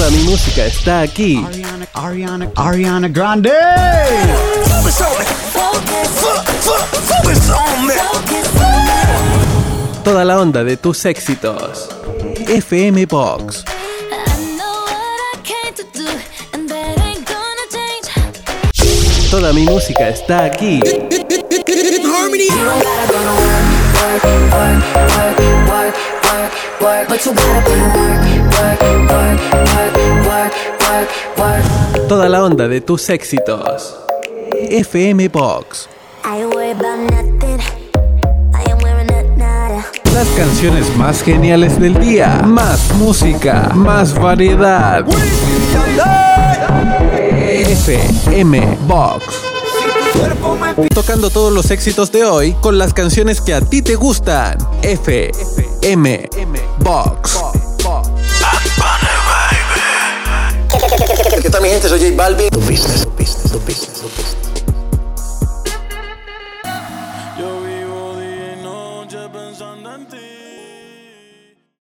Toda mi música está aquí. Ariana Grande. Toda la onda de tus éxitos. FM Box. Toda mi música está aquí. Toda la onda de tus éxitos. FM Box. Las canciones más geniales del día. Más música. Más variedad. FM Box. Tocando todos los éxitos de hoy con las canciones que a ti te gustan. FM Box. ¿Qué tal mi gente? Soy J Balvin. Tu business.